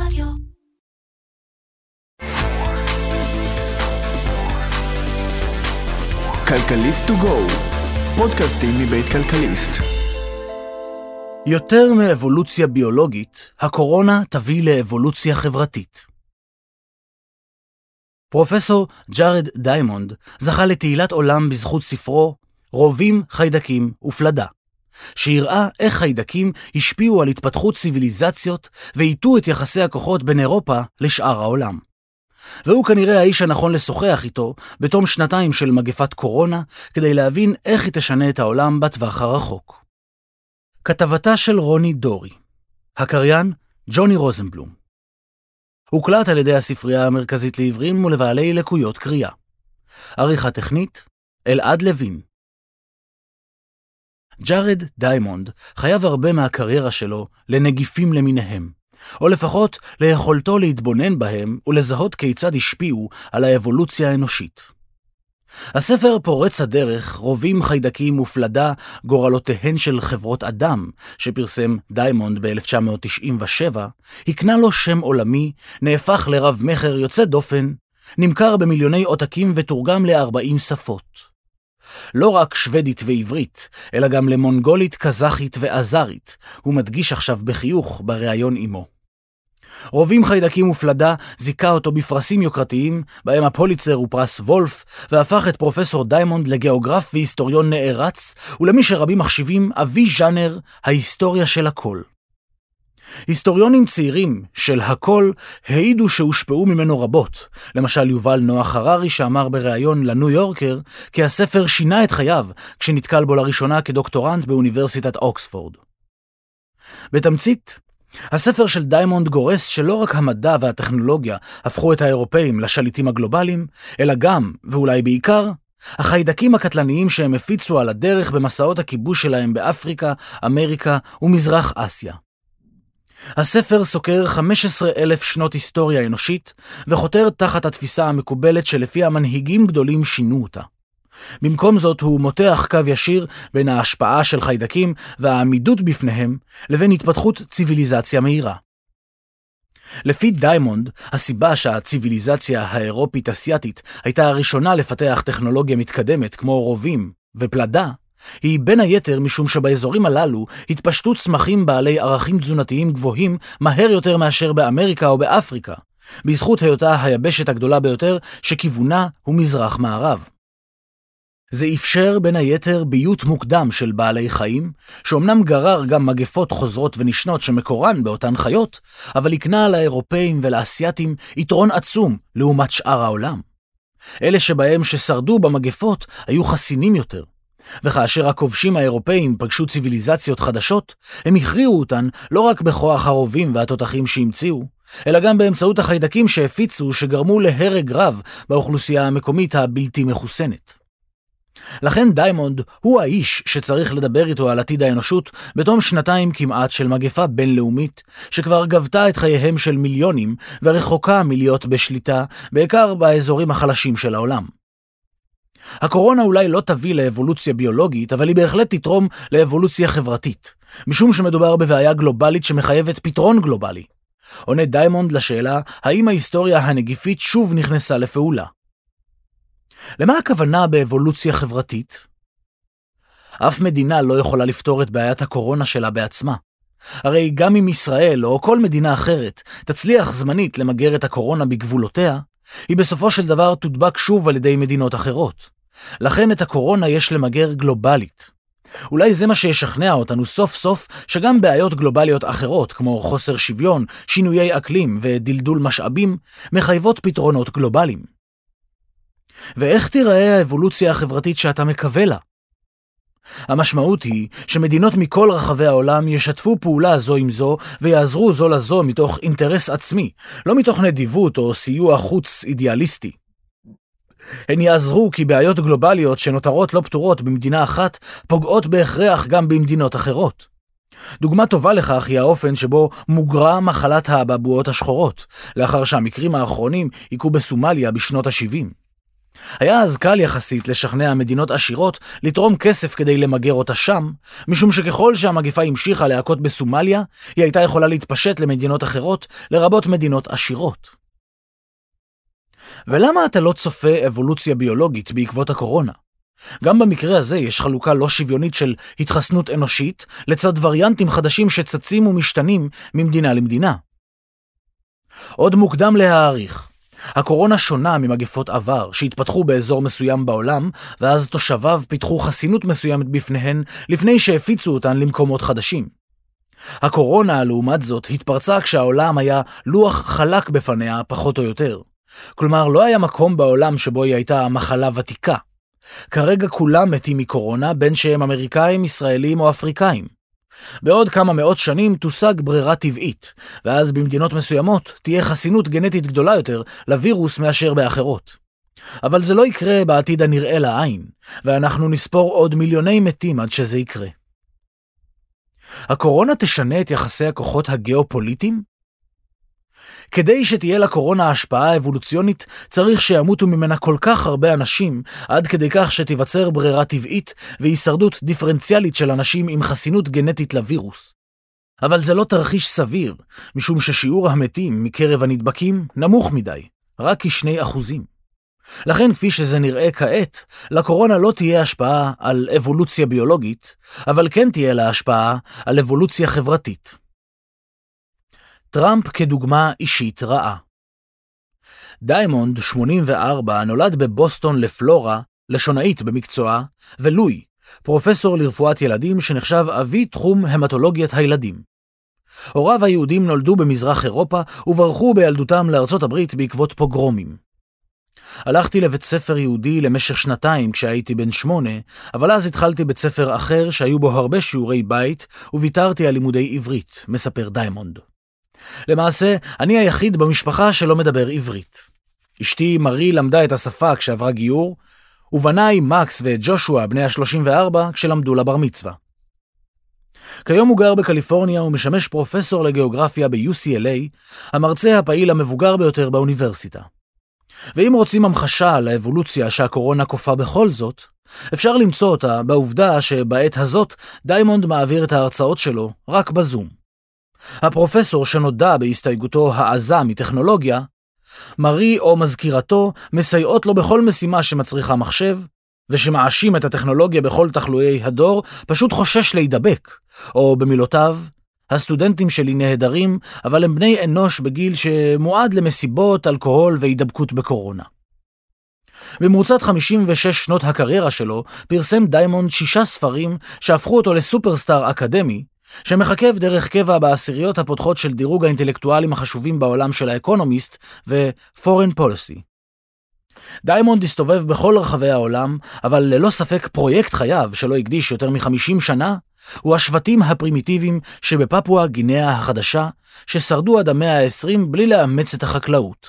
רדיו. כלכליסט טו גו, פודקאסטים מבית כלכליסט. יותר מאבולוציה ביולוגית, הקורונה תביא לאבולוציה חברתית. פרופסור ג'ארד דיימונד זכה לתהילת עולם בזכות ספרו רובים, חיידקים ופלדה, שהראה איך חיידקים השפיעו על התפתחות ציוויליזציות ואיתו את יחסי הכוחות בין אירופה לשאר העולם. והוא כנראה האיש הנכון לשוחח איתו בתום שנתיים של מגפת קורונה, כדי להבין איך היא תשנה את העולם בטווח הרחוק. כתבתה של רוני דורי. הקריין ג'וני רוזנבלום. הוקלט על ידי הספרייה המרכזית לעיוורים ולבעלי לקויות קריאה. עריכה טכנית אלעד לוין. ג'ארד דיימונד חייב הרבה מהקריירה שלו לנגיפים למיניהם, או לפחות ליכולתו להתבונן בהם ולזהות כיצד השפיעו על האבולוציה האנושית. הספר פורץ הדרך, רובים, חיידקים ופלדה, גורלותיהן של חברות אדם, שפרסם דיימונד ב-1997, הקנה לו שם עולמי, נהפך לרב מחר יוצא דופן, נמכר במיליוני עותקים ותורגם ל-40 שפות. לא רק שוודית ועברית, אלא גם למונגולית, קזחית ואזרית, הוא מדגיש עכשיו בחיוך בריאיון עמו. רובים, חיידקים ופלדה זיכה אותו בפרסים יוקרתיים, בהם הפוליצר ופרס וולף, והפך את פרופסור דיימונד לגיאוגרף והיסטוריון נערץ, ולמי שרבים מחשיבים אבי ז'אנר ההיסטוריה של הכל. היסטוריונים צעירים של הכל העידו שהושפעו ממנו רבות, למשל יובל נוח הררי שאמר בריאיון לניו יורקר כי הספר שינה את חייו כשנתקל בו לראשונה כדוקטורנט באוניברסיטת אוקספורד. בתמצית, הספר של דיימונד גורס שלא רק המדע והטכנולוגיה הפכו את האירופאים לשליטים הגלובליים, אלא גם, ואולי בעיקר, החיידקים הקטלניים שהם הפיצו על הדרך במסעות הכיבוש שלהם באפריקה, אמריקה ומזרח אסיה. הספר סוקר 15,000 שנות היסטוריה אנושית, וחותר תחת התפיסה המקובלת שלפיה מנהיגים גדולים שינו אותה. במקום זאת הוא מותח קו ישיר בין ההשפעה של חיידקים והעמידות בפניהם לבין התפתחות ציוויליזציה מהירה. לפי דיימונד, הסיבה שהציוויליזציה האירופית-אסייתית הייתה הראשונה לפתח טכנולוגיה מתקדמת כמו רובים ופלדה, היא בין היתר משום שבאזורים הללו התפשטו צמחים בעלי ערכים תזונתיים גבוהים מהר יותר מאשר באמריקה או באפריקה, בזכות היותה היבשת הגדולה ביותר שכיוונה הוא מזרח מערב. זה אפשר בין היתר ביות מוקדם של בעלי חיים, שאומנם גרר גם מגפות חוזרות ונשנות שמקורן באותן חיות, אבל הקנה לאירופאים ולאסייתים יתרון עצום לעומת שאר העולם. אלה שבהם ששרדו במגפות היו חסינים יותר, וכאשר הכובשים האירופאים פגשו ציוויליזציות חדשות, הם הכריעו אותן לא רק בכוח הרובים והתותחים שהמציאו, אלא גם באמצעות החיידקים שהפיצו שגרמו להרג רב באוכלוסייה המקומית הבלתי מחוסנת. לכן דיימונד הוא האיש שצריך לדבר איתו על עתיד האנושות בתום שנתיים כמעט של מגפה בינלאומית, שכבר גבתה את חייהם של מיליונים ורחוקה מלהיות בשליטה, בעיקר באזורים החלשים של העולם. הקורונה אולי לא תביא לאבולוציה ביולוגית, אבל היא בהחלט תתרום לאבולוציה חברתית, משום שמדובר בבעיה גלובלית שמחייבת פתרון גלובלי. עונה דיימונד לשאלה האם ההיסטוריה הנגיפית שוב נכנסה לפעולה. למה הכוונה באבולוציה חברתית? אף מדינה לא יכולה לפתור את בעיית הקורונה שלה בעצמה. הרי גם אם ישראל או כל מדינה אחרת תצליח זמנית למגר את הקורונה בגבולותיה, היא בסופו של דבר תודבק שוב על ידי מדינות אחרות. לכן את הקורונה יש למגר גלובלית. אולי זה מה שישכנע אותנו סוף סוף שגם בעיות גלובליות אחרות כמו חוסר שוויון, שינויי אקלים ודלדול משאבים מחייבות פתרונות גלובליים. ואיך תיראה האבולוציה החברתית שאתה מקווה לה? המשמעות היא שמדינות מכל רחבי העולם ישתפו פעולה זו עם זו ויעזרו זו לזו מתוך אינטרס עצמי, לא מתוך נדיבות או סיוע חוץ אידיאליסטי. הן יעזרו כי בעיות גלובליות שנותרות לא פתורות במדינה אחת פוגעות בהכרח גם במדינות אחרות. דוגמה טובה לכך היא האופן שבו מוגרה מחלת האבעבועות השחורות, לאחר שהמקרים האחרונים היכו בסומליה בשנות ה-70. היה אז קל יחסית לשכנע מדינות עשירות לתרום כסף כדי למגר אותה שם, משום שככל שהמגפה המשיכה להכות בסומליה, היא הייתה יכולה להתפשט למדינות אחרות, לרבות מדינות עשירות. ולמה אתה לא צופה אבולוציה ביולוגית בעקבות הקורונה? גם במקרה הזה יש חלוקה לא שוויונית של התחסנות אנושית, לצד וריאנטים חדשים שצצים ומשתנים ממדינה למדינה. עוד מוקדם להעריך. הקורונה שונה ממגפות עבר שהתפתחו באזור מסוים בעולם, ואז תושביו פיתחו חסינות מסוימת בפניהן לפני שהפיצו אותן למקומות חדשים. הקורונה, לעומת זאת, התפרצה כשהעולם היה לוח חלק בפניה פחות או יותר. כלומר, לא היה מקום בעולם שבו היא הייתה מחלה ותיקה. כרגע כולם מתים מקורונה, בין שהם אמריקאים, ישראלים או אפריקאים. בעוד כמה מאות שנים תושג ברירה טבעית, ואז במדינות מסוימות תהיה חסינות גנטית גדולה יותר לווירוס מאשר באחרות. אבל זה לא יקרה בעתיד הנראה לעין, ואנחנו נספור עוד מיליוני מתים עד שזה יקרה. הקורונה תשנה את יחסי הכוחות הגיאופוליטיים? כדי שתהיה לקורונה השפעה אבולוציונית, צריך שימותו ממנה כל כך הרבה אנשים, עד כדי כך שתיווצר ברירה טבעית והישרדות דיפרנציאלית של אנשים עם חסינות גנטית לווירוס. אבל זה לא תרחיש סביר, משום ששיעור המתים מקרב הנדבקים נמוך מדי, רק כ2%. לכן, כפי שזה נראה כעת, לקורונה לא תהיה השפעה על אבולוציה ביולוגית, אבל כן תהיה לה השפעה על אבולוציה חברתית. טראמפ כדוגמה אישית רעה. דיימונד, 84, נולד בבוסטון לפלורה, לשונאית במקצועה, ולואי, פרופסור לרפואת ילדים שנחשב אבי תחום המטולוגיית הילדים. הוריו היהודים נולדו במזרח אירופה וברחו בילדותם לארצות הברית בעקבות פוגרומים. הלכתי לבית ספר יהודי למשך 2 כשהייתי בן 8, אבל אז התחלתי בית ספר אחר שהיו בו הרבה שיעורי בית וויתרתי על לימודי עברית, מספר דיימונד. למעשה, אני היחיד במשפחה שלא מדבר עברית. אשתי מרי למדה את השפה כשעברה גיור, ובניי מקס וג'ושוע בני ה-34 כשלמדו לבר מצווה. כיום הוא גר בקליפורניה ומשמש פרופסור לגיאוגרפיה ב-UCLA, המרצה הפעיל המבוגר ביותר באוניברסיטה. ואם רוצים המחשה לאבולוציה שהקורונה כופה בכל זאת, אפשר למצוא אותה בעובדה שבעת הזאת דיימונד מעביר את ההרצאות שלו רק בזום. הפרופסור שנודע בהסתייגותו העזה מטכנולוגיה, מרי או מזכירתו מסייעות לו בכל משימה שמצריכה מחשב, ושמאשים את הטכנולוגיה בכל תחלואי הדור פשוט חושש להידבק, או במילותיו, הסטודנטים שלי נהדרים, אבל הם בני אנוש בגיל שמועד למסיבות, אלכוהול והידבקות בקורונה. במרוצת 56 שנות הקריירה שלו פרסם דיימונד 6 ספרים שהפכו אותו לסופרסטאר אקדמי, שמחכב דרך קבע בעשיריות הפותחות של דירוג האינטלקטואלים החשובים בעולם של האקונומיסט ו-Foreign Policy. דיימונד הסתובב בכל רחבי העולם, אבל ללא ספק פרויקט חייו שלא הקדיש יותר מ-50 שנה, הוא השבטים הפרימיטיביים שבפפואה גינאה החדשה, ששרדו עד המאה ה-20 בלי לאמץ את החקלאות.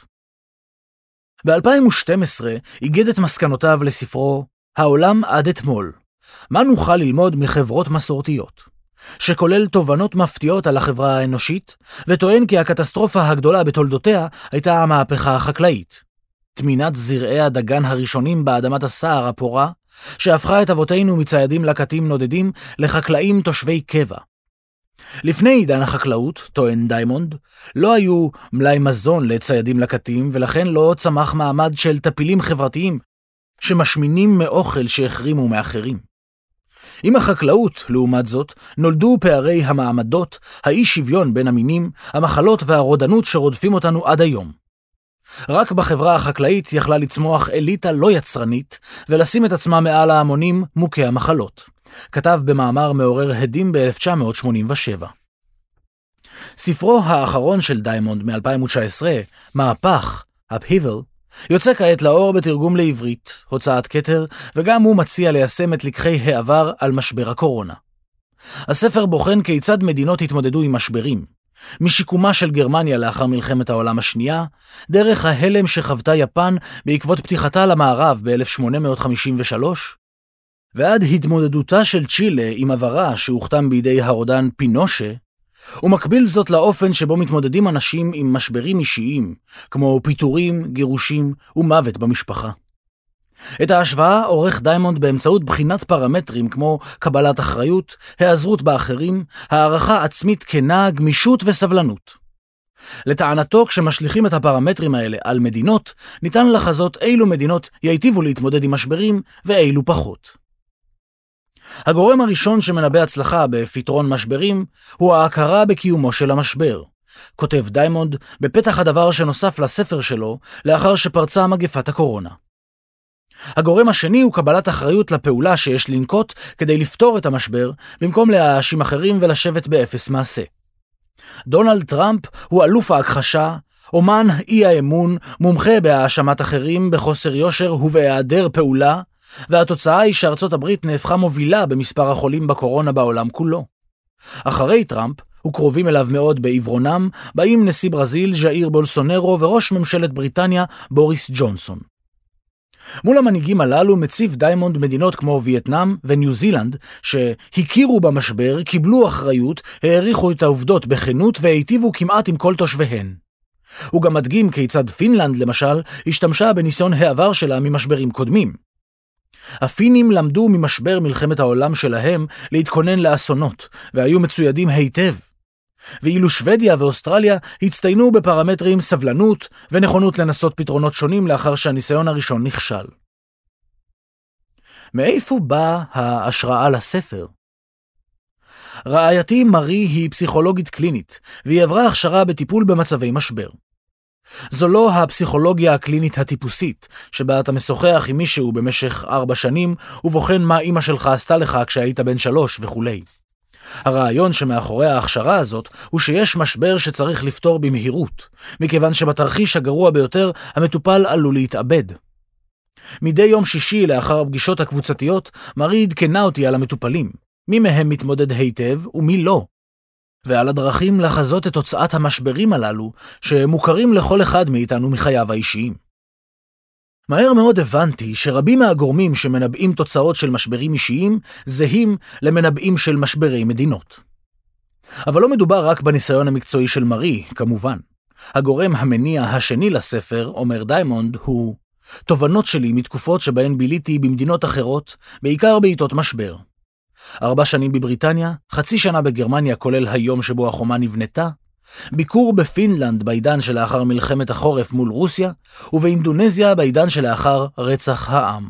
ב-2012 הגד את מסקנותיו לספרו העולם עד אתמול, מה נוכל ללמוד מחברות מסורתיות, שכולל תובנות מפתיעות על החברה האנושית, וטוען כי הקטסטרופה הגדולה בתולדותיה הייתה המהפכה החקלאית. תמינת זרעי הדגן הראשונים באדמת הסער הפורה, שהפכה את אבותינו מציידים לקטים נודדים לחקלאים תושבי קבע. לפני עידן החקלאות, טוען דיימונד, לא היו מלאי מזון לציידים לקטים, ולכן לא צמח מעמד של טפילים חברתיים שמשמינים מאוכל שהחרימו מאחרים. עם החקלאות, לעומת זאת, נולדו פערי המעמדות, האי שוויון בין המינים, המחלות והרודנות שרודפים אותנו עד היום. רק בחברה החקלאית יכלה לצמוח אליטה לא יצרנית, ולשים את עצמה מעל ההמונים מוכי המחלות. כתב במאמר מעורר הדים ב-1987. ספרו האחרון של דיימונד מ-2019, מהפך, Upheaval, יוצא כעת לאור בתרגום לעברית, הוצאת כתר, וגם הוא מציע ליישם את לקחי העבר על משבר הקורונה. הספר בוחן כיצד מדינות התמודדו עם משברים, משיקומה של גרמניה לאחר מלחמת העולם השנייה, דרך ההלם שחוותה יפן בעקבות פתיחתה למערב ב-1853, ועד התמודדותה של צ'ילה עם עברה שהוכתם בידי הרודן פינושה, ומקביל זאת לאופן שבו מתמודדים אנשים עם משברים אישיים, כמו פיטורים, גירושים ומוות במשפחה. את ההשוואה עורך דיימונד באמצעות בחינת פרמטרים כמו קבלת אחריות, היעזרות באחרים, הערכה עצמית כנה, גמישות וסבלנות. לטענתו, כשמשליכים את הפרמטרים האלה על מדינות, ניתן לחזות אילו מדינות ייטיבו להתמודד עם משברים ואילו פחות. הגורם הראשון שמנבא הצלחה בפתרון משברים הוא ההכרה בקיומו של המשבר, כותב דיימונד בפתח הדבר שנוסף לספר שלו לאחר שפרצה מגפת הקורונה. הגורם השני הוא קבלת אחריות לפעולה שיש לנקוט כדי לפתור את המשבר, במקום להאשים אחרים ולשבת באפס מעשה. דונלד טראמפ הוא אלוף ההכחשה, אומן אי האמון, מומחה בהאשמת אחרים בחוסר יושר ובהיעדר פעולה, והתוצאה היא שארצות הברית נהפכה מובילה במספר החולים בקורונה בעולם כולו. אחרי טראמפ, וקרובים אליו מאוד בעברונם, באים נשיא ברזיל ז'איר בולסונרו וראש ממשלת בריטניה בוריס ג'ונסון. מול המנהיגים הללו מציב דיימונד מדינות כמו וייטנאם וניו זילנד, שהכירו במשבר, קיבלו אחריות, העריכו את העובדות בכנות והיטיבו כמעט עם כל תושביהן. הוא גם מדגים כיצד פינלנד, למשל, השתמשה בניסיון העבר שלה ממשברים קודמים. הפינים למדו ממשבר מלחמת העולם שלהם להתכונן לאסונות, והיו מצוידים היטב. ואילו שוודיה ואוסטרליה הצטיינו בפרמטרים סבלנות ונכונות לנסות פתרונות שונים לאחר שהניסיון הראשון נכשל. מאיפה באה ההשראה לספר? רעייתי מרי היא פסיכולוגית קלינית, והיא עברה הכשרה בטיפול במצבי משבר. זו לא הפסיכולוגיה הקלינית הטיפוסית, שבה אתה משוחח עם מישהו במשך 4 שנים, ובוחן מה אמא שלך עשתה לך כשהיית בן 3 וכו'. הרעיון שמאחורי ההכשרה הזאת הוא שיש משבר שצריך לפתור במהירות, מכיוון שבתרחיש הגרוע ביותר המטופל עלול להתאבד. מדי יום שישי לאחר הפגישות הקבוצתיות, מרי עדכנה אותי על המטופלים, מי מהם מתמודד היטב ומי לא, ועל הדרכים לחזות את תוצאת המשברים הללו שמוכרים לכל אחד מאיתנו מחייו האישיים. מהר מאוד הבנתי שרבים מהגורמים שמנבאים תוצאות של משברים אישיים זהים למנבאים של משברי מדינות. אבל לא מדובר רק בניסיון המקצועי של מרי, כמובן. הגורם המניע השני לספר, אומר דיימונד, הוא תובנות שלי מתקופות שבהן ביליתי במדינות אחרות, בעיקר בעיתות משבר. 4 שנים בבריטניה, 0.5 שנה בגרמניה כולל היום שבו החומה נבנתה, ביקור בפינלנד בעידן שלאחר מלחמת החורף מול רוסיה, ובאינדונזיה בעידן שלאחר רצח העם.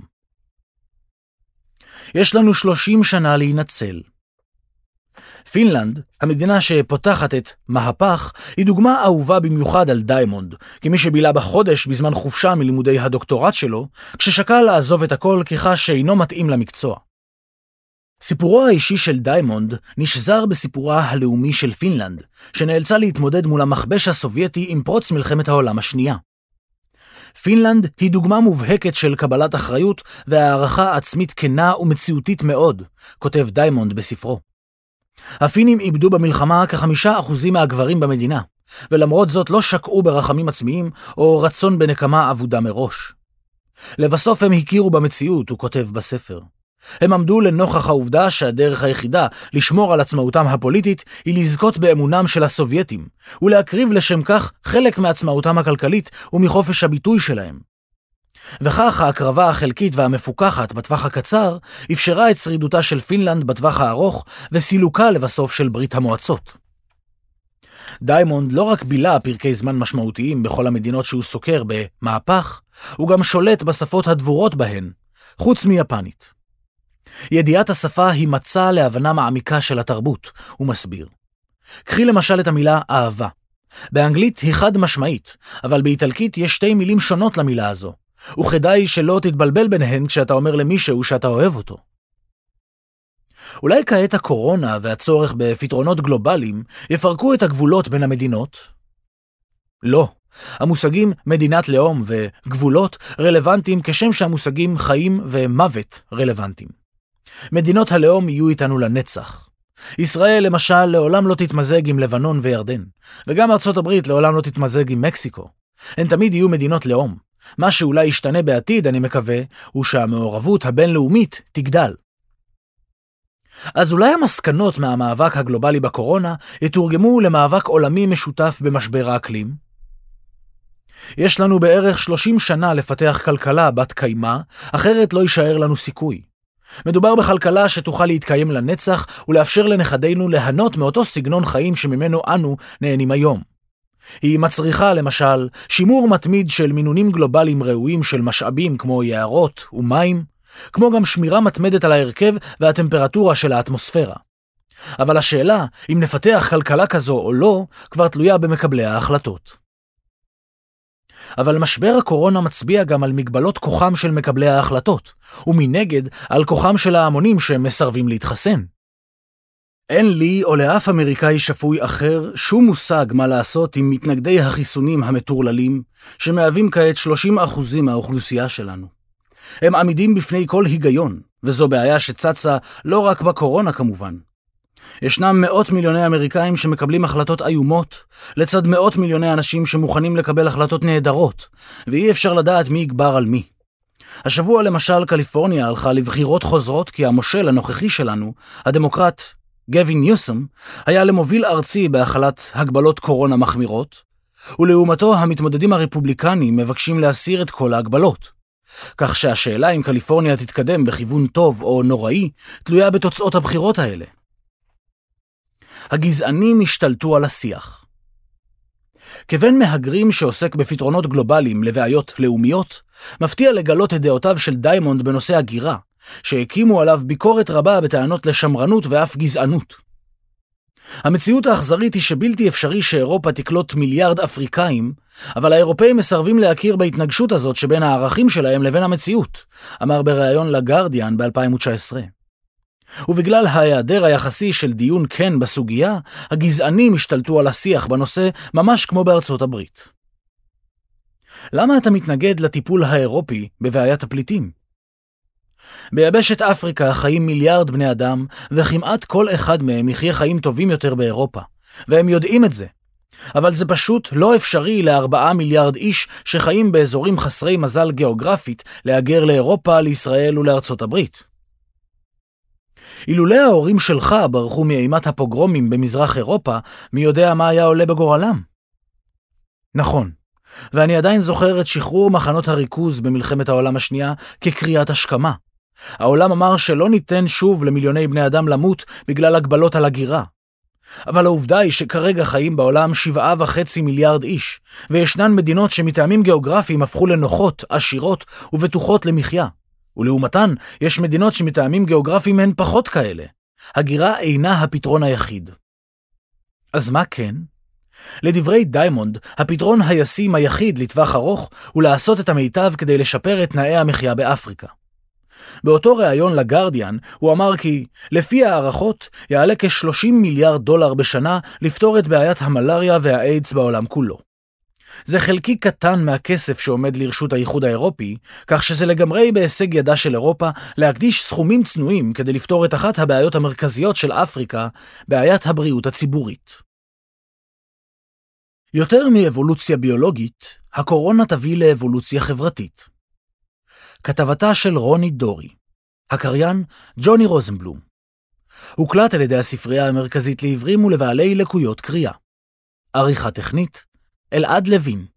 יש לנו 30 שנה להינצל. פינלנד, המדינה שפותחת את מהפך, היא דוגמה אהובה במיוחד על דיימונד, כמי שבילה בחודש בזמן חופשה מלימודי הדוקטורט שלו, כששקל לעזוב את הכל כחש שאינו מתאים למקצוע. סיפורו האישי של דיימונד נשזר בסיפורה הלאומי של פינלנד, שנאלצה להתמודד מול המכבש הסובייטי עם פרוץ מלחמת העולם השנייה. פינלנד היא דוגמה מובהקת של קבלת אחריות והערכה עצמית כנה ומציאותית מאוד, כותב דיימונד בספרו. הפינים איבדו במלחמה כ5% מהגברים במדינה, ולמרות זאת לא שקעו ברחמים עצמיים או רצון בנקמה עבודה מראש. לבסוף הם הכירו במציאות, הוא כותב בספר. הם עמדו לנוכח העובדה שהדרך היחידה לשמור על עצמאותם הפוליטית היא לזכות באמונם של הסובייטים, ולהקריב לשם כך חלק מעצמאותם הכלכלית ומחופש הביטוי שלהם. וכך ההקרבה החלקית והמפוקחת בטווח הקצר אפשרה את שרידותה של פינלנד בטווח הארוך וסילוקה לבסוף של ברית המועצות. דיימונד לא רק בילה פרקי זמן משמעותיים בכל המדינות שהוא סוקר במהפך, הוא גם שולט בשפות הדבורות בהן, חוץ מיפנית. ידיעת השפה היא מצע להבנה מעמיקה של התרבות, הוא מסביר. קחי למשל את המילה אהבה. באנגלית היא חד משמעית, אבל באיטלקית יש 2 מילים שונות למילה הזו, וכדאי שלא תתבלבל ביניהן כשאתה אומר למישהו שאתה אוהב אותו. אולי כעת הקורונה והצורך בפתרונות גלובליים יפרקו את הגבולות בין המדינות? לא. המושגים מדינת לאום וגבולות רלוונטיים כשם שהמושגים חיים ומוות רלוונטיים. מדינות הלאום יהיו איתנו לנצח. ישראל למשל לעולם לא תתמזג עם לבנון וירדן, וגם ארצות הברית לעולם לא תתמזג עם מקסיקו. הן תמיד יהיו מדינות לאום. מה שאולי ישתנה בעתיד, אני מקווה, הוא שהמעורבות הבינלאומית תגדל. אז אולי המסקנות מהמאבק הגלובלי בקורונה יתורגמו למאבק עולמי משותף במשבר האקלים? יש לנו בערך 30 שנה לפתח כלכלה בת קיימה, אחרת לא יישאר לנו סיכוי. מדובר בכלכלה שתוכל להתקיים לנצח ולאפשר לנכדינו ליהנות מאותו סגנון חיים שממנו אנו נהנים היום. היא מצריכה למשל שימור מתמיד של מינונים גלובליים ראויים של משאבים כמו יערות ומים, כמו גם שמירה מתמדת על ההרכב והטמפרטורה של האטמוספירה. אבל השאלה אם נפתח כלכלה כזו או לא כבר תלויה במקבלי ההחלטות. אבל משבר הקורונה מצביע גם על מגבלות כוחם של מקבלי ההחלטות, ומנגד על כוחם של ההמונים שמסרבים להתחסן. אין לי או לאף אמריקאי שפוי אחר שום מושג מה לעשות עם מתנגדי החיסונים המטורללים, שמהווים כעת 30% מהאוכלוסייה שלנו. הם עמידים בפני כל היגיון, וזו בעיה שצצה לא רק בקורונה כמובן. ישנם מאות מיליוני אמריקאים שמקבלים החלטות איומות, לצד מאות מיליוני אנשים שמוכנים לקבל החלטות נהדרות, ואי אפשר לדעת מי יגבר על מי. השבוע למשל קליפורניה הלכה לבחירות חוזרות כי המושל הנוכחי שלנו, הדמוקרט גווין ניוסם, היה למוביל ארצי בהחלת הגבלות קורונה מחמירות, ולעומתו המתמודדים הרפובליקנים מבקשים להסיר את כל ההגבלות. כך שהשאלה אם קליפורניה תתקדם בכיוון טוב או נוראי, תלויה בתוצאות הבחירות האלה. הגזענים השתלטו על השיח. כבן מהגרים שעוסק בפתרונות גלובליים לבעיות לאומיות, מפתיע לגלות את דעותיו של דיימונד בנושא הגירה, שהקימו עליו ביקורת רבה בטענות לשמרנות ואף גזענות. המציאות האכזרית היא שבלתי אפשרי שאירופה תקלוט מיליארד אפריקאים, אבל האירופאים מסרבים להכיר בהתנגשות הזאת שבין הערכים שלהם לבין המציאות, אמר בריאיון לגרדיאן ב-2019. ובגלל ההיעדר היחסי של דיון כן בסוגיה, הגזענים השתלטו על השיח בנושא ממש כמו בארצות הברית. למה אתה מתנגד לטיפול האירופי בבעיית הפליטים? ביבשת אפריקה חיים מיליארד בני אדם, וכמעט כל אחד מהם יחיה חיים טובים יותר באירופה, והם יודעים את זה. אבל זה פשוט לא אפשרי ל4 מיליארד איש שחיים באזורים חסרי מזל גיאוגרפית להגר לאירופה, לישראל ולארצות הברית. אילולא ההורים שלך ברחו מאימת הפוגרומים במזרח אירופה, מי יודע מה היה עולה בגורלם? נכון, ואני עדיין זוכר את שחרור מחנות הריכוז במלחמת העולם השנייה כקריאת השכמה. העולם אמר שלא ניתן שוב למיליוני בני אדם למות בגלל הגבלות על הגירה. אבל העובדה היא שכרגע חיים בעולם 7.5 מיליארד איש, וישנן מדינות שמטעמים גיאוגרפיים הפכו לנוחות, עשירות ובטוחות למחיה. ולעומתן, יש מדינות שמטעמים גיאוגרפיים הן פחות כאלה. הגירה אינה הפתרון היחיד. אז מה כן? לדברי דיימונד, הפתרון הישים היחיד לטווח ארוך הוא לעשות את המיטב כדי לשפר את תנאי המחיה באפריקה. באותו ראיון לגרדיאן הוא אמר כי, לפי הערכות, יעלה כ$30 מיליארד בשנה לפתור את בעיית המלריה והאיידס בעולם כולו. זה חלקי קטן מהכסף שעומד לרשות האיחוד האירופי, כך שזה לגמרי בהישג ידה של אירופה להקדיש סכומים צנועים כדי לפתור את אחת הבעיות המרכזיות של אפריקה, בעיית הבריאות הציבורית. יותר מאבולוציה ביולוגית, הקורונה תביא לאבולוציה חברתית. כתבתה של רוני דורי, הקריין ג'וני רוזנבלום. הוקלט על ידי הספרייה המרכזית לעיוורים ולבעלי לקויות קריאה. עריכה טכנית אלעד לוין.